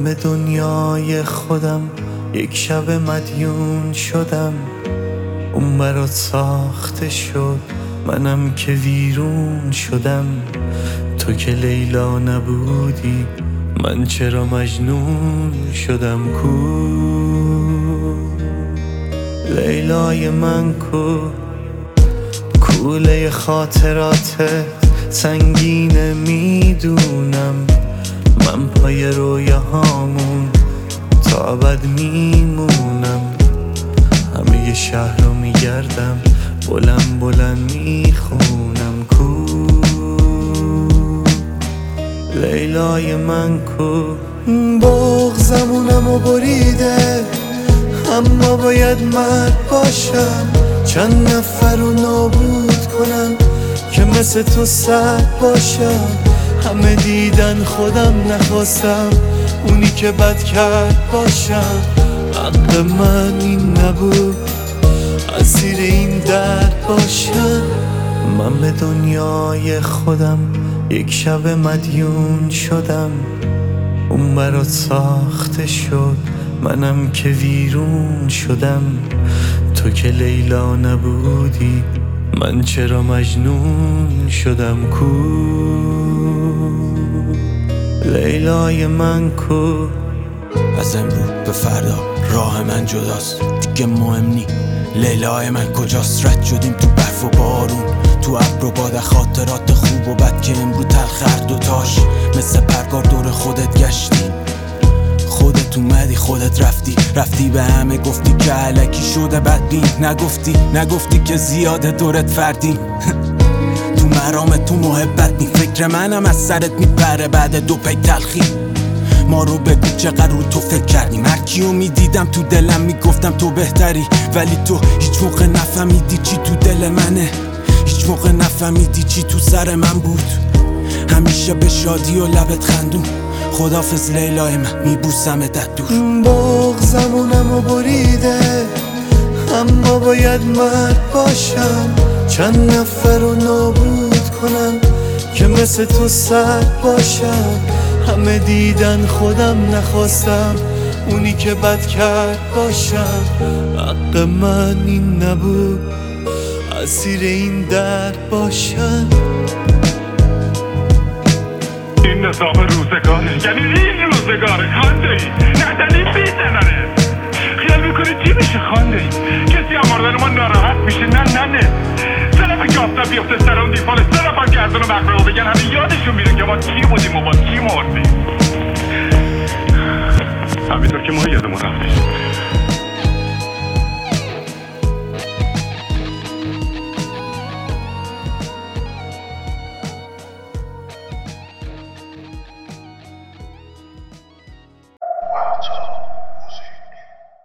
به دنیای خودم یک شب مدیون شدم. اون برات ساخته شد، منم که ویرون شدم. تو که لیلا نبودی، من چرا مجنون شدم؟ لیلای من کوله خاطراتت سنگینه میدونم. من پای رویاهامون تا ابد میمونم. همه شهر رو میگردم، بلند بلند میخونم. لیلای من بغضمونمو بریده، اما باید مرد باشم. چند نفر رو نابود کنم که مثل تو سرد باشم. همه دیدن خودم نخواستم اونی که بد کرد باشم. حق من این نبود اسیر این درد باشم. من به دنیای خودم یک شب مدیون شدم. اون برات ساخته شد، منم که ویرون شدم. تو که لیلا نبودی، من چرا مجنون شدم؟ لیلای من از امروز به فردا راه من جداست، دیگه مهم نی لیلای من کجاست. رد شدیم تو برف و بارون، تو ابر و باد، خاطرات خوب و بد که امروز تلخ دوتاش. مثل پرگار دور خودت گشتی، خودت اومدی خودت رفتی به همه گفتی که علکی شده بدبین. نگفتی که زیاده دورت فردی. تو مرام تو محبت نی، فکر منم از سرت میپره بعد دو پی تلخی. ما رو بگو چقدر رو تو فکر کردیم. هر کیو میدیدم تو دلم میگفتم تو بهتری، ولی تو هیچ موقع نفهمیدی چی تو دل منه. هیچ موقع نفهمیدی چی تو سر من بود. همیشه به شادی و لبت خندون. خدافظ لیلای من، میبوسمت از دور. بغضمونمو بریده، اما باید مرد باشم. چند نفر رو نابود کنم که مثل تو سرد باشم. همه دیدن خودم نخواستم اونی که بد کرد باشم. حق من این نبود اسیر این درد باشم. این نظام روزگاره، یعنی این روزگاره. خانده ای نزنی بیزنانه. خیال میکنی چی میشه خانده ای؟ کسی اماردن ما ناراحت میشه؟ نه سلف گافتا بیفته سر اون دیفال، سلف هم گردن و مقبره بگن همه یادشون میره که ما چی بودیم و با چی مردیم. همینطور که ما یادمون رفتیم.